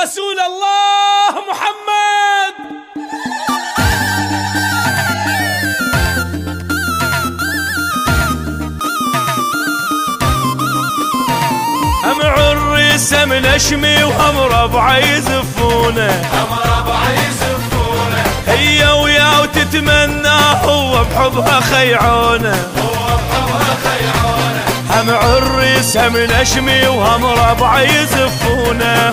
رسول الله محمد. هم عريس هم نشمي وهم ربع يزفونه، هي ويا وتتمنى هو بحبها خيعونه، هم عريس هم نشمي وهم ربع يزفونه،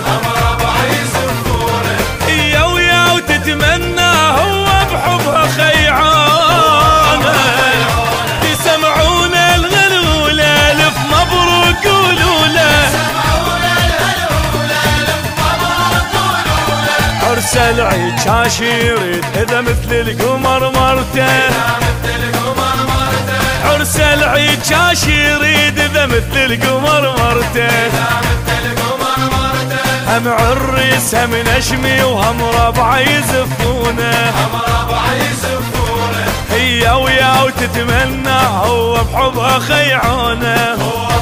هي ويا وتتمنى هو بحبها خيعونه، يسمعون الغلولة الف مبروك قولوا له، عرس العيد شاش يريد اذا مثل القمر مرته، عرس العيد شاش يريد اذا مثل القمر مرته، هم عريس هم نشمي وهم ربع يزفونه، هي ويا وتتمنى هو بحبها خيعونه،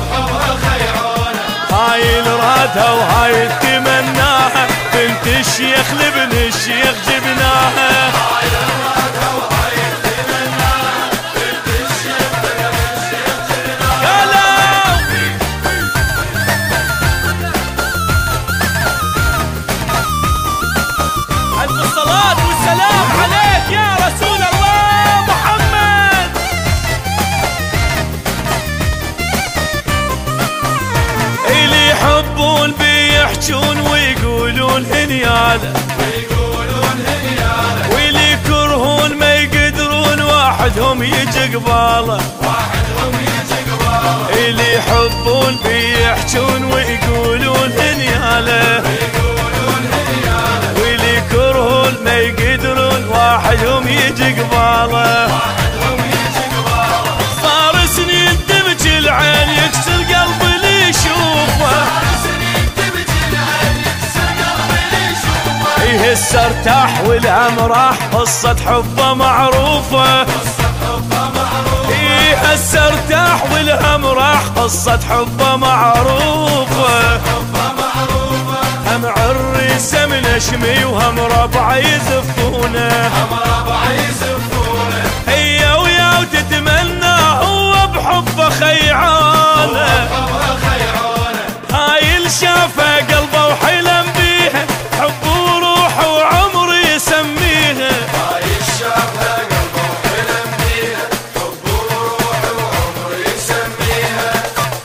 هاي الرادها وهاي تمناها بنت الشيخ لابن الشيخ جبناها، هاي الرادها وهاي تمناها بنت الشيخ لابن الشيخ جبناها. ألف الصلاة والسلام عليك يا رسول الله محمد. اللي يحبون بيحجون ويقولون هنياله، واللي يكرهون ما يقدرون واحدهم يجي قباله، اللي يحبون بيحجون ويقولون هنياله، واللي يكرهون ما يقدرون واحدهم يجي قباله، صار سنين تبكي العين يكسر قلبي اللي يشوفه، هسه ارتاح والهم راح قصة حبه معروفة، هسه ارتاح والهم راح قصة حبه معروفة، هم عريس هم نشمي وهم ربع يزفونه، هي ويا وتتمنى هو بحبه خيعانه، هاي الشافه قلبه وحلم بيها حب وروح وعمر يسميها، هاي الشافه قلبه وحلم بيها حب وروح وعمر يسميها.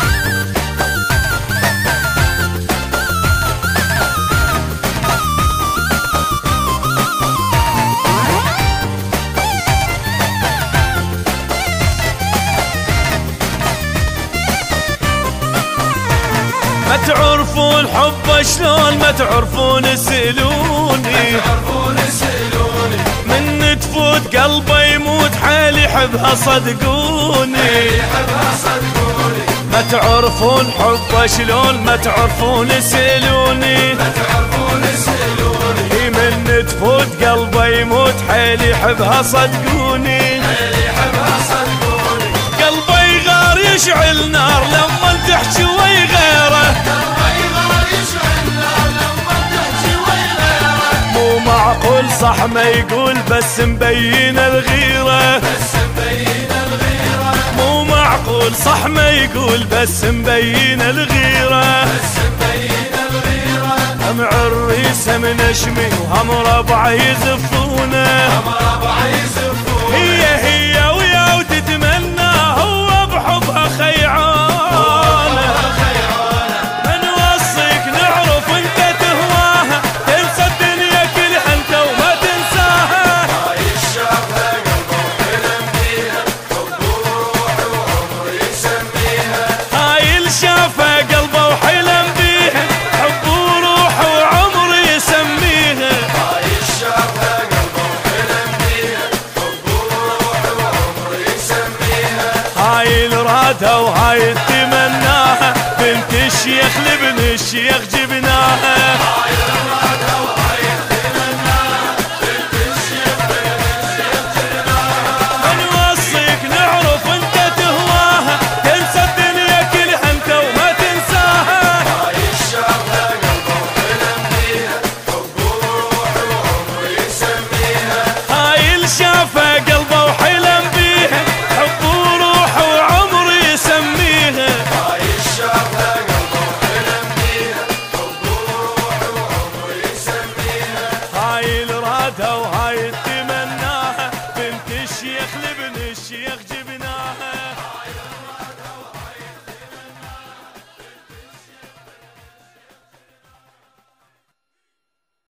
ما تعرفون حبه شلون ما تعرفون اسألوني، من تفوت قلبه يموت حيل يحبها صدقوني، ما تعرفون حبه شلون ما تعرفون اسألوني، من تفوت قلبه يموت حيل يحبها صدقوني، قلبه يغار يشعل نار لما تحكي ويغيره، مو معقول صح ما يقول بس مبين الغيرة، مو معقول صح ما يقول بس مبين الغيرة، هم عريس هم نشمي وهم ربع يزفونه، هي ويا وتتمنى هو بحبها خيعانه، من وصيك نعرف انت تهواها تنسى الدنيا كلها انت وما تنساها، هاي الشافه قلبه وحلم بيها حب وروح وعمر يسميها، هاي الشافه قلبه وحلم بيها حب وروح وعمر يسميها، هاي الشافه قلبه وحلم بيها حب وروح وعمر يسميها، هاي الرادها وهاي تمناها بنت الشيخ لابن الشيخ